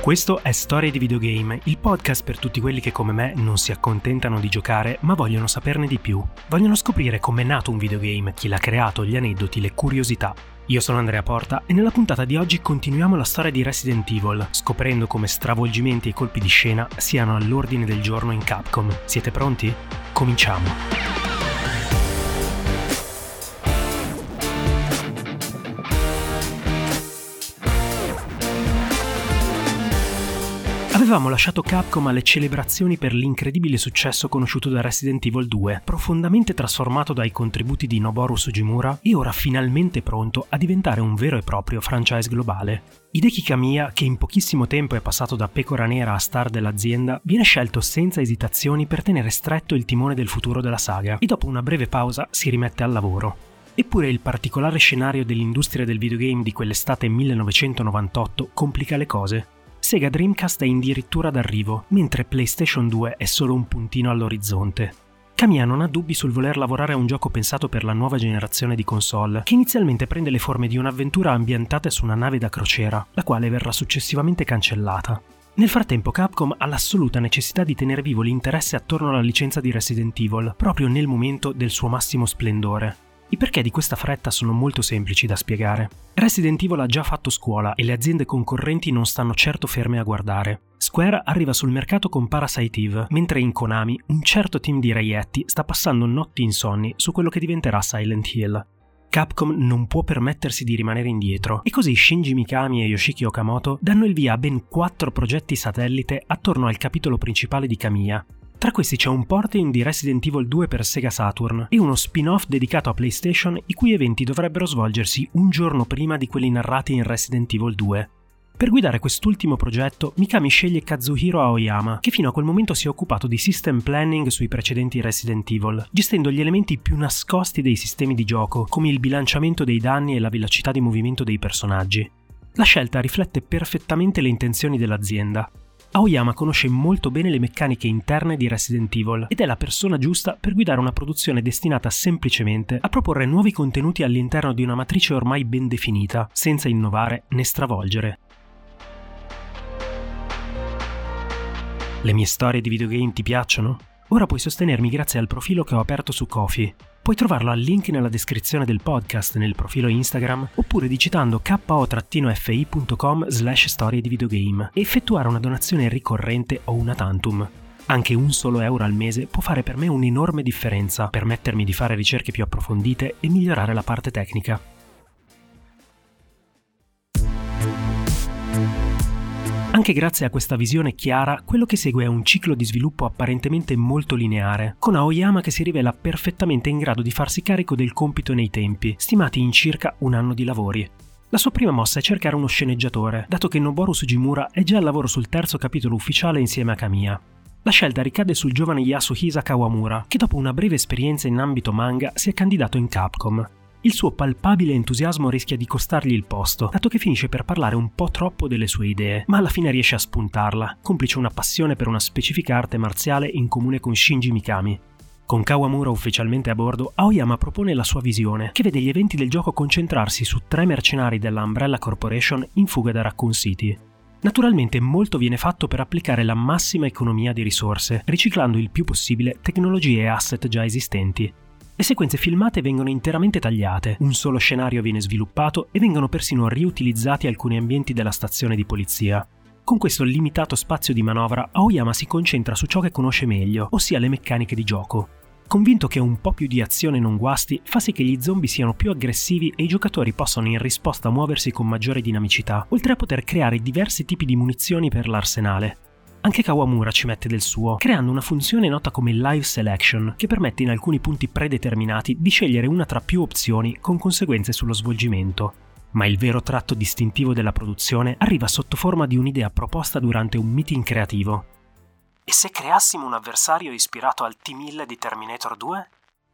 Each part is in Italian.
Questo è Storie di Videogame, il podcast per tutti quelli che come me non si accontentano di giocare ma vogliono saperne di più. Vogliono scoprire com'è nato un videogame, chi l'ha creato, gli aneddoti, le curiosità. Io sono Andrea Porta e nella puntata di oggi continuiamo la storia di Resident Evil, scoprendo come stravolgimenti e colpi di scena siano all'ordine del giorno in Capcom. Siete pronti? Cominciamo! Avevamo lasciato Capcom alle celebrazioni per l'incredibile successo conosciuto da Resident Evil 2, profondamente trasformato dai contributi di Noboru Sugimura e ora finalmente pronto a diventare un vero e proprio franchise globale. Hideki Kamiya, che in pochissimo tempo è passato da pecora nera a star dell'azienda, viene scelto senza esitazioni per tenere stretto il timone del futuro della saga e dopo una breve pausa si rimette al lavoro. Eppure il particolare scenario dell'industria del videogame di quell'estate 1998 complica le cose. Sega Dreamcast è addirittura d'arrivo, mentre PlayStation 2 è solo un puntino all'orizzonte. Kamiya non ha dubbi sul voler lavorare a un gioco pensato per la nuova generazione di console, che inizialmente prende le forme di un'avventura ambientata su una nave da crociera, la quale verrà successivamente cancellata. Nel frattempo Capcom ha l'assoluta necessità di tenere vivo l'interesse attorno alla licenza di Resident Evil, proprio nel momento del suo massimo splendore. I perché di questa fretta sono molto semplici da spiegare. Resident Evil ha già fatto scuola e le aziende concorrenti non stanno certo ferme a guardare. Square arriva sul mercato con Parasite Eve, mentre in Konami un certo team di reietti sta passando notti insonni su quello che diventerà Silent Hill. Capcom non può permettersi di rimanere indietro e così Shinji Mikami e Yoshiki Okamoto danno il via a ben 4 progetti satellite attorno al capitolo principale di Kamiya. Tra questi c'è un porting di Resident Evil 2 per Sega Saturn e uno spin-off dedicato a PlayStation i cui eventi dovrebbero svolgersi un giorno prima di quelli narrati in Resident Evil 2. Per guidare quest'ultimo progetto, Mikami sceglie Kazuhiro Aoyama, che fino a quel momento si è occupato di system planning sui precedenti Resident Evil, gestendo gli elementi più nascosti dei sistemi di gioco, come il bilanciamento dei danni e la velocità di movimento dei personaggi. La scelta riflette perfettamente le intenzioni dell'azienda. Aoyama conosce molto bene le meccaniche interne di Resident Evil ed è la persona giusta per guidare una produzione destinata semplicemente a proporre nuovi contenuti all'interno di una matrice ormai ben definita, senza innovare né stravolgere. Le mie storie di videogame ti piacciono? Ora puoi sostenermi grazie al profilo che ho aperto su Ko-fi. Puoi trovarlo al link nella descrizione del podcast nel profilo Instagram oppure digitando ko-fi.com/storie di videogame e effettuare una donazione ricorrente o una tantum. Anche un solo euro al mese può fare per me un'enorme differenza, permettermi di fare ricerche più approfondite e migliorare la parte tecnica. Anche grazie a questa visione chiara, quello che segue è un ciclo di sviluppo apparentemente molto lineare, con Aoyama che si rivela perfettamente in grado di farsi carico del compito nei tempi, stimati in circa un anno di lavori. La sua prima mossa è cercare uno sceneggiatore, dato che Noboru Sugimura è già al lavoro sul terzo capitolo ufficiale insieme a Kamiya. La scelta ricade sul giovane Yasuhisa Kawamura, che dopo una breve esperienza in ambito manga si è candidato in Capcom. Il suo palpabile entusiasmo rischia di costargli il posto, dato che finisce per parlare un po' troppo delle sue idee, ma alla fine riesce a spuntarla, complice una passione per una specifica arte marziale in comune con Shinji Mikami. Con Kawamura ufficialmente a bordo, Aoyama propone la sua visione, che vede gli eventi del gioco concentrarsi su 3 mercenari della Umbrella Corporation in fuga da Raccoon City. Naturalmente molto viene fatto per applicare la massima economia di risorse, riciclando il più possibile tecnologie e asset già esistenti. Le sequenze filmate vengono interamente tagliate, un solo scenario viene sviluppato e vengono persino riutilizzati alcuni ambienti della stazione di polizia. Con questo limitato spazio di manovra, Aoyama si concentra su ciò che conosce meglio, ossia le meccaniche di gioco. Convinto che un po' più di azione non guasti, fa sì che gli zombie siano più aggressivi e i giocatori possano in risposta muoversi con maggiore dinamicità, oltre a poter creare diversi tipi di munizioni per l'arsenale. Anche Kawamura ci mette del suo, creando una funzione nota come Live Selection, che permette in alcuni punti predeterminati di scegliere una tra più opzioni con conseguenze sullo svolgimento. Ma il vero tratto distintivo della produzione arriva sotto forma di un'idea proposta durante un meeting creativo. E se creassimo un avversario ispirato al T-1000 di Terminator 2?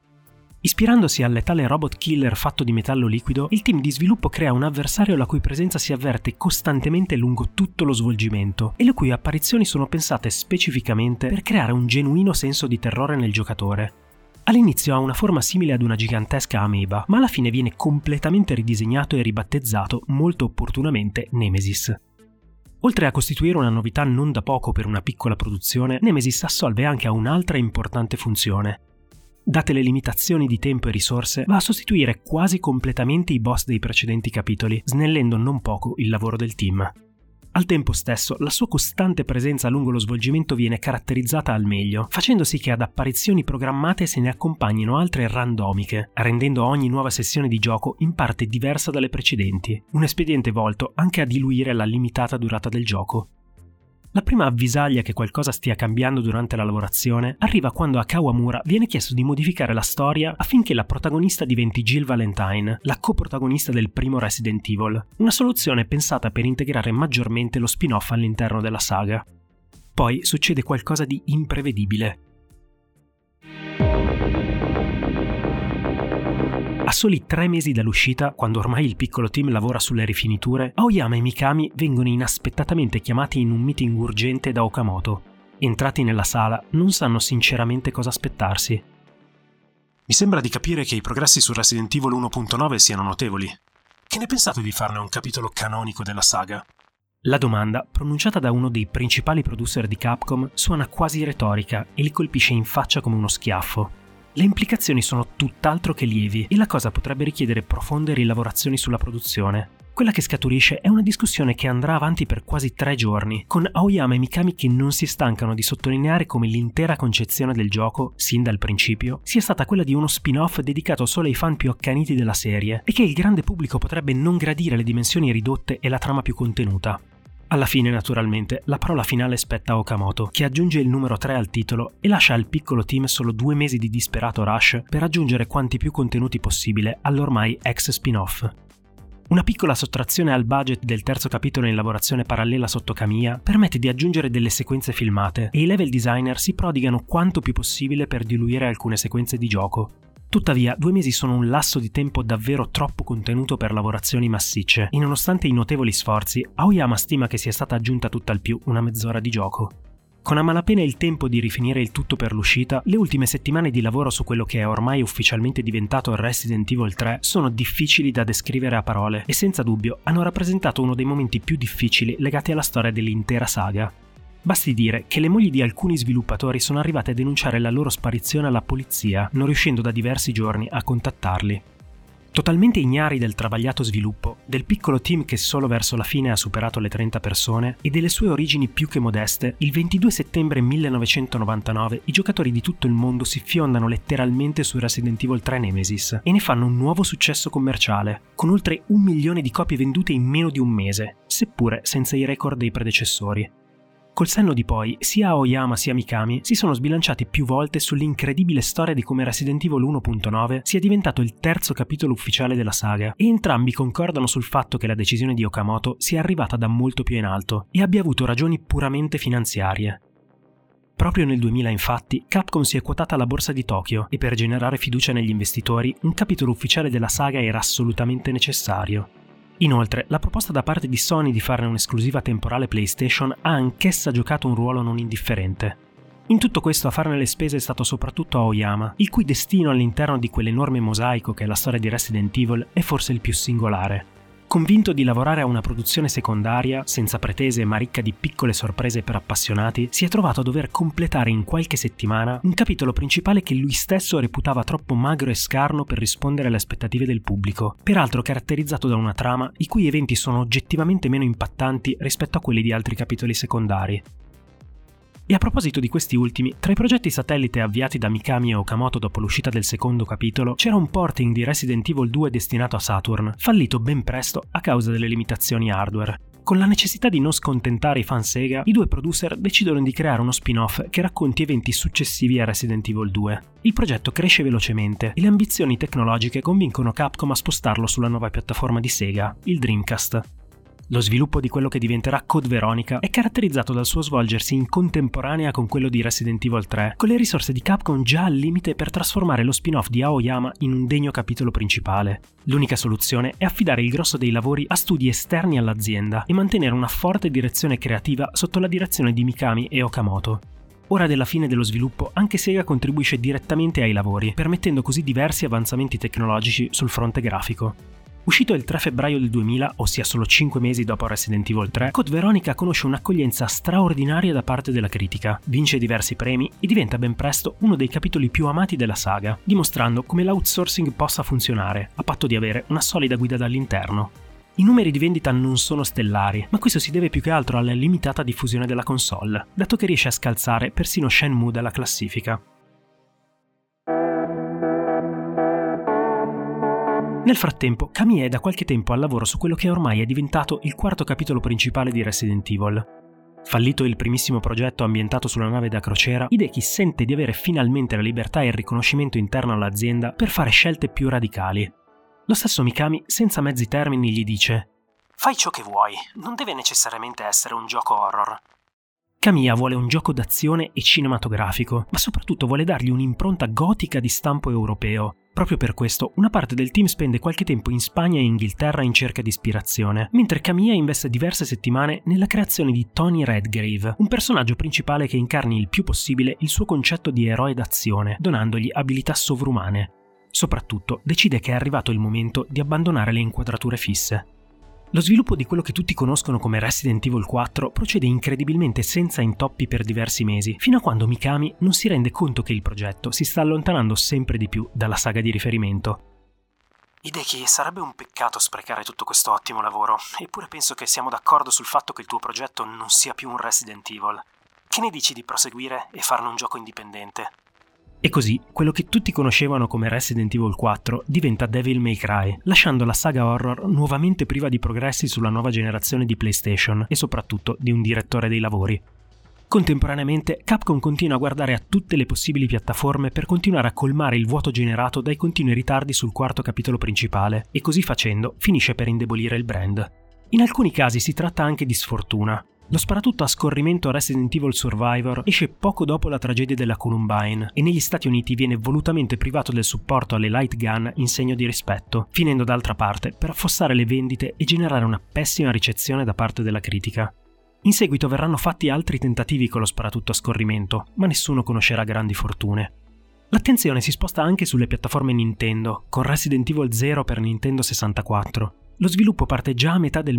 Ispirandosi al letale robot killer fatto di metallo liquido, il team di sviluppo crea un avversario la cui presenza si avverte costantemente lungo tutto lo svolgimento e le cui apparizioni sono pensate specificamente per creare un genuino senso di terrore nel giocatore. All'inizio ha una forma simile ad una gigantesca ameba, ma alla fine viene completamente ridisegnato e ribattezzato molto opportunamente Nemesis. Oltre a costituire una novità non da poco per una piccola produzione, Nemesis assolve anche a un'altra importante funzione. Date le limitazioni di tempo e risorse, va a sostituire quasi completamente i boss dei precedenti capitoli, snellendo non poco il lavoro del team. Al tempo stesso, la sua costante presenza lungo lo svolgimento viene caratterizzata al meglio, facendo sì che ad apparizioni programmate se ne accompagnino altre randomiche, rendendo ogni nuova sessione di gioco in parte diversa dalle precedenti, un espediente volto anche a diluire la limitata durata del gioco. La prima avvisaglia che qualcosa stia cambiando durante la lavorazione arriva quando a Kawamura viene chiesto di modificare la storia affinché la protagonista diventi Jill Valentine, la coprotagonista del primo Resident Evil, una soluzione pensata per integrare maggiormente lo spin-off all'interno della saga. Poi succede qualcosa di imprevedibile. A soli 3 mesi dall'uscita, quando ormai il piccolo team lavora sulle rifiniture, Aoyama e Mikami vengono inaspettatamente chiamati in un meeting urgente da Okamoto. Entrati nella sala, non sanno sinceramente cosa aspettarsi. Mi sembra di capire che i progressi su Resident Evil 1.9 siano notevoli. Che ne pensate di farne un capitolo canonico della saga? La domanda, pronunciata da uno dei principali producer di Capcom, suona quasi retorica e li colpisce in faccia come uno schiaffo. Le implicazioni sono tutt'altro che lievi e la cosa potrebbe richiedere profonde rilavorazioni sulla produzione. Quella che scaturisce è una discussione che andrà avanti per quasi 3 giorni, con Aoyama e Mikami che non si stancano di sottolineare come l'intera concezione del gioco, sin dal principio, sia stata quella di uno spin-off dedicato solo ai fan più accaniti della serie e che il grande pubblico potrebbe non gradire le dimensioni ridotte e la trama più contenuta. Alla fine, naturalmente, la parola finale spetta a Okamoto, che aggiunge il numero 3 al titolo e lascia al piccolo team solo 2 mesi di disperato rush per aggiungere quanti più contenuti possibile all'ormai ex spin-off. Una piccola sottrazione al budget del terzo capitolo in lavorazione parallela sotto Kamiya permette di aggiungere delle sequenze filmate e i level designer si prodigano quanto più possibile per diluire alcune sequenze di gioco. Tuttavia, 2 mesi sono un lasso di tempo davvero troppo contenuto per lavorazioni massicce e nonostante i notevoli sforzi, Aoyama stima che sia stata aggiunta tutt'al più una mezz'ora di gioco. Con a malapena il tempo di rifinire il tutto per l'uscita, le ultime settimane di lavoro su quello che è ormai ufficialmente diventato Resident Evil 3 sono difficili da descrivere a parole e senza dubbio hanno rappresentato uno dei momenti più difficili legati alla storia dell'intera saga. Basti dire che le mogli di alcuni sviluppatori sono arrivate a denunciare la loro sparizione alla polizia, non riuscendo da diversi giorni a contattarli. Totalmente ignari del travagliato sviluppo, del piccolo team che solo verso la fine ha superato le 30 persone e delle sue origini più che modeste, il 22 settembre 1999 i giocatori di tutto il mondo si fiondano letteralmente su Resident Evil 3 Nemesis e ne fanno un nuovo successo commerciale, con oltre 1 milione di copie vendute in meno di un mese, seppure senza i record dei predecessori. Col senno di poi, sia Aoyama sia Mikami si sono sbilanciati più volte sull'incredibile storia di come Resident Evil 1.9 sia diventato il terzo capitolo ufficiale della saga, e entrambi concordano sul fatto che la decisione di Okamoto sia arrivata da molto più in alto e abbia avuto ragioni puramente finanziarie. Proprio nel 2000, infatti, Capcom si è quotata alla borsa di Tokyo e per generare fiducia negli investitori, un capitolo ufficiale della saga era assolutamente necessario. Inoltre, la proposta da parte di Sony di farne un'esclusiva temporale PlayStation ha anch'essa giocato un ruolo non indifferente. In tutto questo a farne le spese è stato soprattutto Aoyama, il cui destino all'interno di quell'enorme mosaico che è la storia di Resident Evil è forse il più singolare. Convinto di lavorare a una produzione secondaria, senza pretese ma ricca di piccole sorprese per appassionati, si è trovato a dover completare in qualche settimana un capitolo principale che lui stesso reputava troppo magro e scarno per rispondere alle aspettative del pubblico, peraltro caratterizzato da una trama i cui eventi sono oggettivamente meno impattanti rispetto a quelli di altri capitoli secondari. E a proposito di questi ultimi, tra i progetti satellite avviati da Mikami e Okamoto dopo l'uscita del secondo capitolo, c'era un porting di Resident Evil 2 destinato a Saturn, fallito ben presto a causa delle limitazioni hardware. Con la necessità di non scontentare i fan Sega, i due producer decidono di creare uno spin-off che racconti eventi successivi a Resident Evil 2. Il progetto cresce velocemente e le ambizioni tecnologiche convincono Capcom a spostarlo sulla nuova piattaforma di Sega, il Dreamcast. Lo sviluppo di quello che diventerà Code Veronica è caratterizzato dal suo svolgersi in contemporanea con quello di Resident Evil 3, con le risorse di Capcom già al limite per trasformare lo spin-off di Aoyama in un degno capitolo principale. L'unica soluzione è affidare il grosso dei lavori a studi esterni all'azienda e mantenere una forte direzione creativa sotto la direzione di Mikami e Okamoto. Ora della fine dello sviluppo, anche Sega contribuisce direttamente ai lavori, permettendo così diversi avanzamenti tecnologici sul fronte grafico. Uscito il 3 febbraio del 2000, ossia solo 5 mesi dopo Resident Evil 3, Code Veronica conosce un'accoglienza straordinaria da parte della critica, vince diversi premi e diventa ben presto uno dei capitoli più amati della saga, dimostrando come l'outsourcing possa funzionare, a patto di avere una solida guida dall'interno. I numeri di vendita non sono stellari, ma questo si deve più che altro alla limitata diffusione della console, dato che riesce a scalzare persino Shenmue dalla classifica. Nel frattempo, Camille è da qualche tempo al lavoro su quello che ormai è diventato il quarto capitolo principale di Resident Evil. Fallito il primissimo progetto ambientato sulla nave da crociera, Hideki sente di avere finalmente la libertà e il riconoscimento interno all'azienda per fare scelte più radicali. Lo stesso Mikami, senza mezzi termini, gli dice: «Fai ciò che vuoi, non deve necessariamente essere un gioco horror». Camille vuole un gioco d'azione e cinematografico, ma soprattutto vuole dargli un'impronta gotica di stampo europeo. Proprio per questo, una parte del team spende qualche tempo in Spagna e Inghilterra in cerca di ispirazione, mentre Camille investe diverse settimane nella creazione di Tony Redgrave, un personaggio principale che incarni il più possibile il suo concetto di eroe d'azione, donandogli abilità sovrumane. Soprattutto, decide che è arrivato il momento di abbandonare le inquadrature fisse. Lo sviluppo di quello che tutti conoscono come Resident Evil 4 procede incredibilmente senza intoppi per diversi mesi, fino a quando Mikami non si rende conto che il progetto si sta allontanando sempre di più dalla saga di riferimento. Hideki, sarebbe un peccato sprecare tutto questo ottimo lavoro, eppure penso che siamo d'accordo sul fatto che il tuo progetto non sia più un Resident Evil. Che ne dici di proseguire e farne un gioco indipendente? E così, quello che tutti conoscevano come Resident Evil 4 diventa Devil May Cry, lasciando la saga horror nuovamente priva di progressi sulla nuova generazione di PlayStation e soprattutto di un direttore dei lavori. Contemporaneamente, Capcom continua a guardare a tutte le possibili piattaforme per continuare a colmare il vuoto generato dai continui ritardi sul quarto capitolo principale, e così facendo finisce per indebolire il brand. In alcuni casi si tratta anche di sfortuna. Lo sparatutto a scorrimento Resident Evil Survivor esce poco dopo la tragedia della Columbine e negli Stati Uniti viene volutamente privato del supporto alle light gun in segno di rispetto, finendo d'altra parte per affossare le vendite e generare una pessima ricezione da parte della critica. In seguito verranno fatti altri tentativi con lo sparatutto a scorrimento, ma nessuno conoscerà grandi fortune. L'attenzione si sposta anche sulle piattaforme Nintendo, con Resident Evil 0 per Nintendo 64. Lo sviluppo parte già a metà del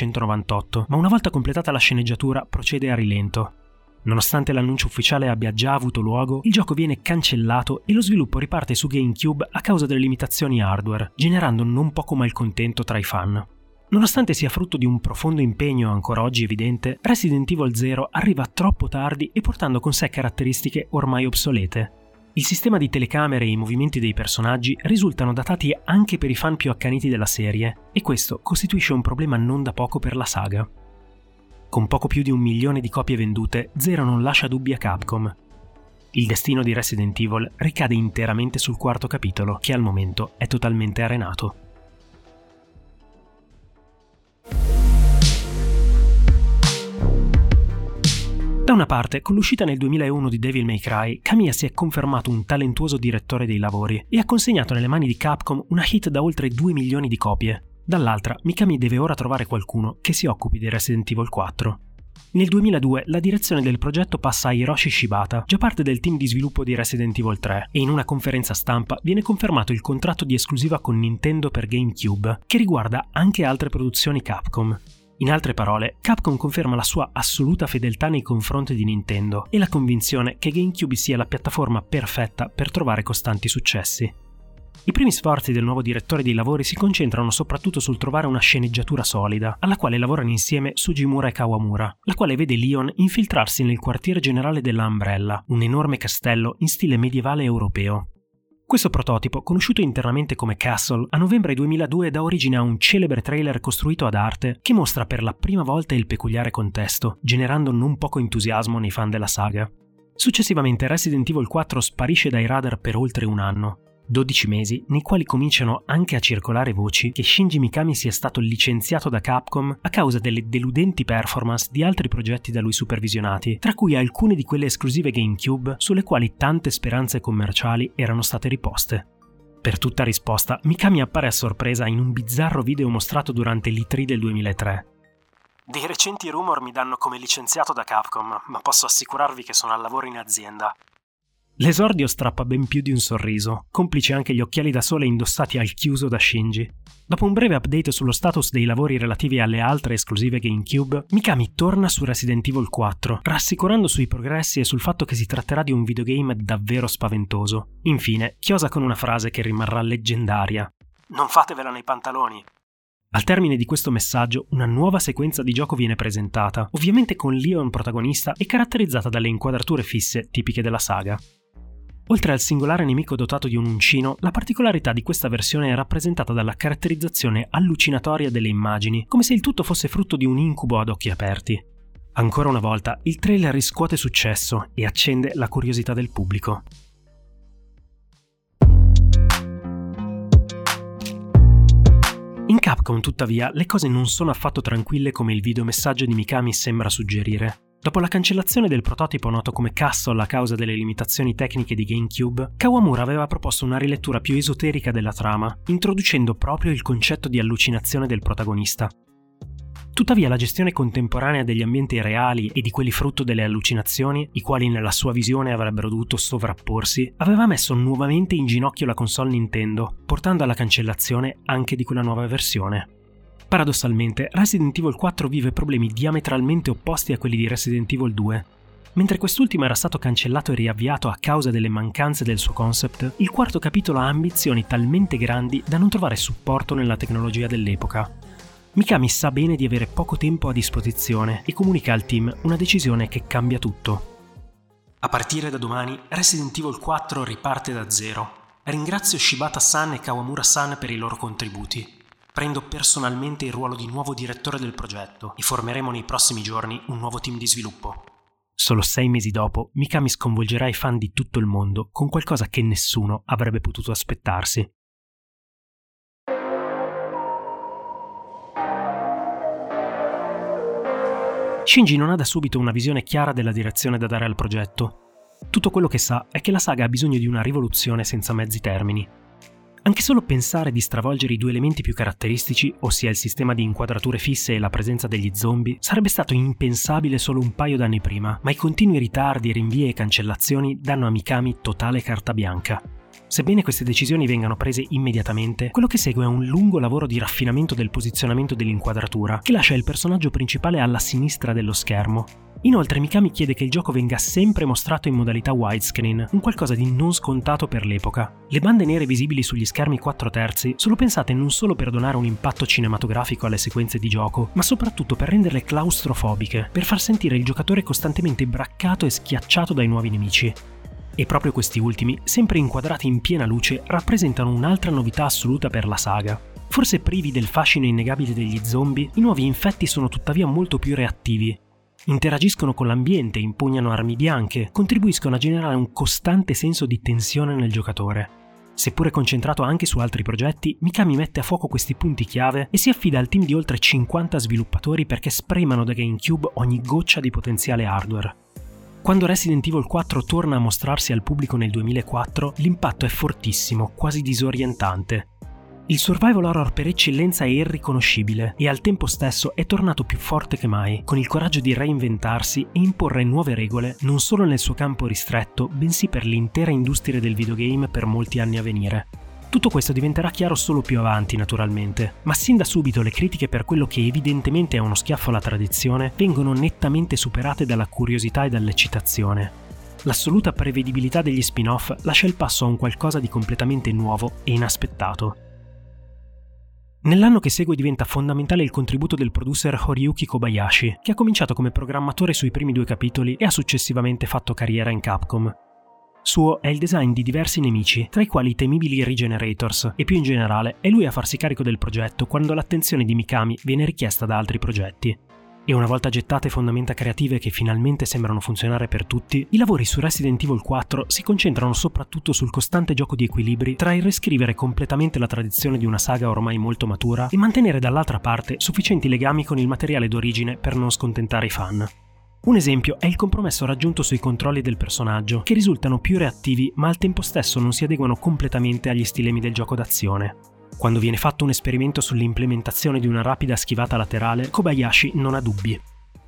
1998, ma una volta completata la sceneggiatura procede a rilento. Nonostante l'annuncio ufficiale abbia già avuto luogo, il gioco viene cancellato e lo sviluppo riparte su GameCube a causa delle limitazioni hardware, generando non poco malcontento tra i fan. Nonostante sia frutto di un profondo impegno ancora oggi evidente, Resident Evil 0 arriva troppo tardi e portando con sé caratteristiche ormai obsolete. Il sistema di telecamere e i movimenti dei personaggi risultano datati anche per i fan più accaniti della serie, e questo costituisce un problema non da poco per la saga. Con poco più di 1 milione di copie vendute, Zero non lascia dubbi a Capcom. Il destino di Resident Evil ricade interamente sul quarto capitolo, che al momento è totalmente arenato. Da una parte, con l'uscita nel 2001 di Devil May Cry, Kamiya si è confermato un talentuoso direttore dei lavori e ha consegnato nelle mani di Capcom una hit da oltre 2 milioni di copie. Dall'altra, Mikami deve ora trovare qualcuno che si occupi di Resident Evil 4. Nel 2002 la direzione del progetto passa a Hiroshi Shibata, già parte del team di sviluppo di Resident Evil 3, e in una conferenza stampa viene confermato il contratto di esclusiva con Nintendo per GameCube, che riguarda anche altre produzioni Capcom. In altre parole, Capcom conferma la sua assoluta fedeltà nei confronti di Nintendo e la convinzione che GameCube sia la piattaforma perfetta per trovare costanti successi. I primi sforzi del nuovo direttore dei lavori si concentrano soprattutto sul trovare una sceneggiatura solida, alla quale lavorano insieme Sugimura e Kawamura, la quale vede Leon infiltrarsi nel quartiere generale della Umbrella, un enorme castello in stile medievale europeo. Questo prototipo, conosciuto internamente come Castle, a novembre 2002 dà origine a un celebre trailer costruito ad arte che mostra per la prima volta il peculiare contesto, generando non poco entusiasmo nei fan della saga. Successivamente Resident Evil 4 sparisce dai radar per oltre un anno. 12 mesi nei quali cominciano anche a circolare voci che Shinji Mikami sia stato licenziato da Capcom a causa delle deludenti performance di altri progetti da lui supervisionati, tra cui alcune di quelle esclusive GameCube sulle quali tante speranze commerciali erano state riposte. Per tutta risposta, Mikami appare a sorpresa in un bizzarro video mostrato durante l'E3 del 2003. Dei recenti rumor mi danno come licenziato da Capcom, ma posso assicurarvi che sono al lavoro in azienda. L'esordio strappa ben più di un sorriso, complice anche gli occhiali da sole indossati al chiuso da Shinji. Dopo un breve update sullo status dei lavori relativi alle altre esclusive GameCube, Mikami torna su Resident Evil 4, rassicurando sui progressi e sul fatto che si tratterà di un videogame davvero spaventoso. Infine, chiosa con una frase che rimarrà leggendaria: Non fatevela nei pantaloni. Al termine di questo messaggio, una nuova sequenza di gioco viene presentata, ovviamente con Leon protagonista e caratterizzata dalle inquadrature fisse tipiche della saga. Oltre al singolare nemico dotato di un uncino, la particolarità di questa versione è rappresentata dalla caratterizzazione allucinatoria delle immagini, come se il tutto fosse frutto di un incubo ad occhi aperti. Ancora una volta, il trailer riscuote successo e accende la curiosità del pubblico. In Capcom, tuttavia, le cose non sono affatto tranquille come il videomessaggio di Mikami sembra suggerire. Dopo la cancellazione del prototipo noto come Castle a causa delle limitazioni tecniche di GameCube, Kawamura aveva proposto una rilettura più esoterica della trama, introducendo proprio il concetto di allucinazione del protagonista. Tuttavia la gestione contemporanea degli ambienti reali e di quelli frutto delle allucinazioni, i quali nella sua visione avrebbero dovuto sovrapporsi, aveva messo nuovamente in ginocchio la console Nintendo, portando alla cancellazione anche di quella nuova versione. Paradossalmente, Resident Evil 4 vive problemi diametralmente opposti a quelli di Resident Evil 2. Mentre quest'ultimo era stato cancellato e riavviato a causa delle mancanze del suo concept, il quarto capitolo ha ambizioni talmente grandi da non trovare supporto nella tecnologia dell'epoca. Mikami sa bene di avere poco tempo a disposizione e comunica al team una decisione che cambia tutto. A partire da domani, Resident Evil 4 riparte da zero. Ringrazio Shibata-san e Kawamura-san per i loro contributi. Prendo personalmente il ruolo di nuovo direttore del progetto e formeremo nei prossimi giorni un nuovo team di sviluppo. Solo 6 mesi dopo, Mikami sconvolgerà i fan di tutto il mondo con qualcosa che nessuno avrebbe potuto aspettarsi. Shinji non ha da subito una visione chiara della direzione da dare al progetto. Tutto quello che sa è che la saga ha bisogno di una rivoluzione senza mezzi termini. Anche solo pensare di stravolgere i due elementi più caratteristici, ossia il sistema di inquadrature fisse e la presenza degli zombie, sarebbe stato impensabile solo un paio d'anni prima, ma i continui ritardi, rinvii e cancellazioni danno a Mikami totale carta bianca. Sebbene queste decisioni vengano prese immediatamente, quello che segue è un lungo lavoro di raffinamento del posizionamento dell'inquadratura, che lascia il personaggio principale alla sinistra dello schermo. Inoltre Mikami chiede che il gioco venga sempre mostrato in modalità widescreen, un qualcosa di non scontato per l'epoca. Le bande nere visibili sugli schermi 4/3 sono pensate non solo per donare un impatto cinematografico alle sequenze di gioco, ma soprattutto per renderle claustrofobiche, per far sentire il giocatore costantemente braccato e schiacciato dai nuovi nemici. E proprio questi ultimi, sempre inquadrati in piena luce, rappresentano un'altra novità assoluta per la saga. Forse privi del fascino innegabile degli zombie, i nuovi infetti sono tuttavia molto più reattivi. Interagiscono con l'ambiente, impugnano armi bianche, contribuiscono a generare un costante senso di tensione nel giocatore. Seppure concentrato anche su altri progetti, Mikami mette a fuoco questi punti chiave e si affida al team di oltre 50 sviluppatori perché spremano da GameCube ogni goccia di potenziale hardware. Quando Resident Evil 4 torna a mostrarsi al pubblico nel 2004, l'impatto è fortissimo, quasi disorientante. Il survival horror per eccellenza è irriconoscibile e al tempo stesso è tornato più forte che mai, con il coraggio di reinventarsi e imporre nuove regole non solo nel suo campo ristretto, bensì per l'intera industria del videogame per molti anni a venire. Tutto questo diventerà chiaro solo più avanti, naturalmente, ma sin da subito le critiche per quello che evidentemente è uno schiaffo alla tradizione vengono nettamente superate dalla curiosità e dall'eccitazione. L'assoluta prevedibilità degli spin-off lascia il passo a un qualcosa di completamente nuovo e inaspettato. Nell'anno che segue diventa fondamentale il contributo del producer Horiyuki Kobayashi, che ha cominciato come programmatore sui primi 2 capitoli e ha successivamente fatto carriera in Capcom. Suo è il design di diversi nemici, tra i quali i temibili Regenerators, e più in generale è lui a farsi carico del progetto quando l'attenzione di Mikami viene richiesta da altri progetti. E una volta gettate fondamenta creative che finalmente sembrano funzionare per tutti, i lavori su Resident Evil 4 si concentrano soprattutto sul costante gioco di equilibri tra il riscrivere completamente la tradizione di una saga ormai molto matura e mantenere dall'altra parte sufficienti legami con il materiale d'origine per non scontentare i fan. Un esempio è il compromesso raggiunto sui controlli del personaggio, che risultano più reattivi ma al tempo stesso non si adeguano completamente agli stilemi del gioco d'azione. Quando viene fatto un esperimento sull'implementazione di una rapida schivata laterale, Kobayashi non ha dubbi.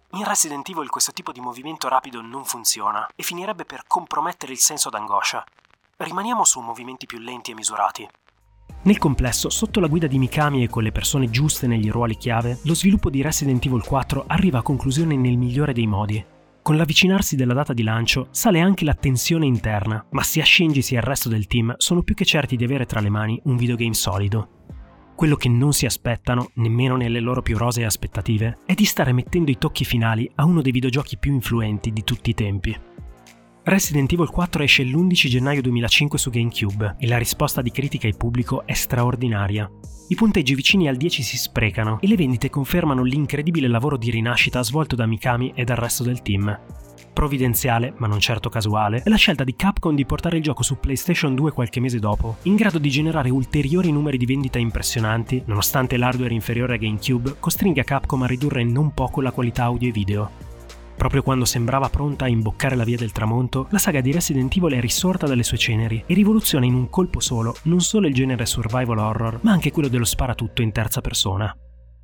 In Resident Evil questo tipo di movimento rapido non funziona e finirebbe per compromettere il senso d'angoscia. Rimaniamo su movimenti più lenti e misurati. Nel complesso, sotto la guida di Mikami e con le persone giuste negli ruoli chiave, lo sviluppo di Resident Evil 4 arriva a conclusione nel migliore dei modi. Con l'avvicinarsi della data di lancio sale anche la tensione interna, ma sia Shinji sia il resto del team sono più che certi di avere tra le mani un videogame solido. Quello che non si aspettano, nemmeno nelle loro più rosee aspettative, è di stare mettendo i tocchi finali a uno dei videogiochi più influenti di tutti i tempi. Resident Evil 4 esce l'11 gennaio 2005 su GameCube e la risposta di critica e pubblico è straordinaria. I punteggi vicini al 10 si sprecano e le vendite confermano l'incredibile lavoro di rinascita svolto da Mikami e dal resto del team. Provvidenziale, ma non certo casuale, è la scelta di Capcom di portare il gioco su PlayStation 2 qualche mese dopo, in grado di generare ulteriori numeri di vendita impressionanti, nonostante l'hardware inferiore a GameCube costringa Capcom a ridurre non poco la qualità audio e video. Proprio quando sembrava pronta a imboccare la via del tramonto, la saga di Resident Evil è risorta dalle sue ceneri e rivoluziona in un colpo solo non solo il genere survival horror, ma anche quello dello sparatutto in terza persona.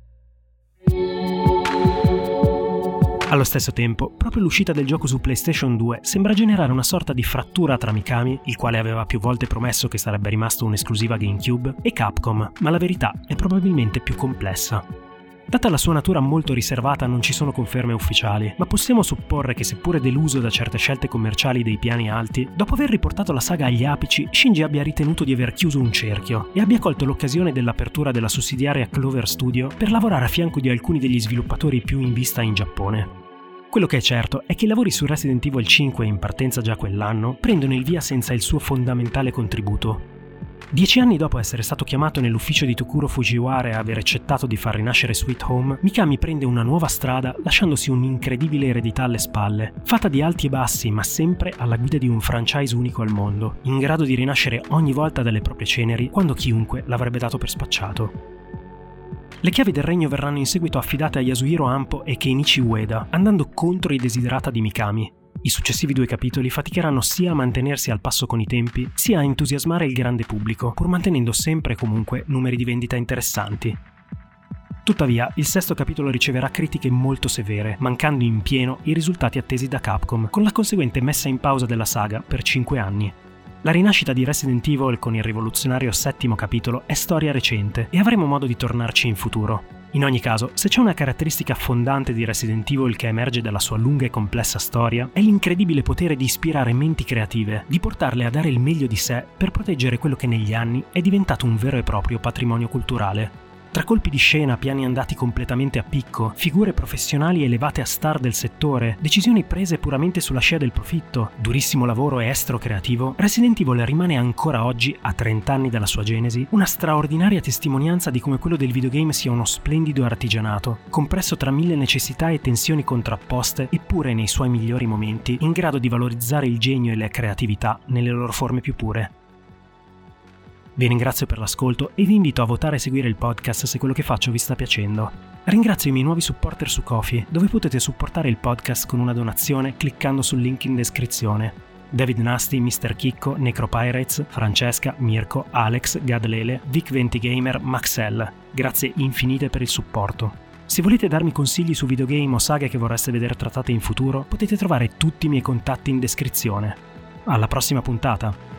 Allo stesso tempo, proprio l'uscita del gioco su PlayStation 2 sembra generare una sorta di frattura tra Mikami, il quale aveva più volte promesso che sarebbe rimasto un'esclusiva GameCube, e Capcom, ma la verità è probabilmente più complessa. Data la sua natura molto riservata non ci sono conferme ufficiali, ma possiamo supporre che seppure deluso da certe scelte commerciali dei piani alti, dopo aver riportato la saga agli apici, Shinji abbia ritenuto di aver chiuso un cerchio e abbia colto l'occasione dell'apertura della sussidiaria Clover Studio per lavorare a fianco di alcuni degli sviluppatori più in vista in Giappone. Quello che è certo è che i lavori su Resident Evil 5, in partenza già quell'anno, prendono il via senza il suo fondamentale contributo. 10 anni dopo essere stato chiamato nell'ufficio di Tokuro Fujiwara e aver accettato di far rinascere Sweet Home, Mikami prende una nuova strada lasciandosi un'incredibile eredità alle spalle, fatta di alti e bassi ma sempre alla guida di un franchise unico al mondo, in grado di rinascere ogni volta dalle proprie ceneri quando chiunque l'avrebbe dato per spacciato. Le chiavi del regno verranno in seguito affidate a Yasuhiro Ampo e Kenichi Ueda, andando contro i desiderata di Mikami. I successivi 2 capitoli faticheranno sia a mantenersi al passo con i tempi, sia a entusiasmare il grande pubblico, pur mantenendo sempre e comunque numeri di vendita interessanti. Tuttavia, il 6º capitolo riceverà critiche molto severe, mancando in pieno i risultati attesi da Capcom, con la conseguente messa in pausa della saga per 5 anni. La rinascita di Resident Evil con il rivoluzionario 7º capitolo è storia recente e avremo modo di tornarci in futuro. In ogni caso, se c'è una caratteristica fondante di Resident Evil che emerge dalla sua lunga e complessa storia, è l'incredibile potere di ispirare menti creative, di portarle a dare il meglio di sé per proteggere quello che negli anni è diventato un vero e proprio patrimonio culturale. Tra colpi di scena, piani andati completamente a picco, figure professionali elevate a star del settore, decisioni prese puramente sulla scia del profitto, durissimo lavoro e estro creativo, Resident Evil rimane ancora oggi, a 30 anni dalla sua genesi, una straordinaria testimonianza di come quello del videogame sia uno splendido artigianato, compresso tra 1000 necessità e tensioni contrapposte, eppure nei suoi migliori momenti, in grado di valorizzare il genio e la creatività nelle loro forme più pure. Vi ringrazio per l'ascolto e vi invito a votare e seguire il podcast se quello che faccio vi sta piacendo. Ringrazio i miei nuovi supporter su Ko-fi, dove potete supportare il podcast con una donazione cliccando sul link in descrizione. David Nasty, Mr. Chicco, Necropirates, Francesca, Mirko, Alex, Gadlele, Vic20Gamer, Maxell. Grazie infinite per il supporto. Se volete darmi consigli su videogame o saghe che vorreste vedere trattate in futuro, potete trovare tutti i miei contatti in descrizione. Alla prossima puntata!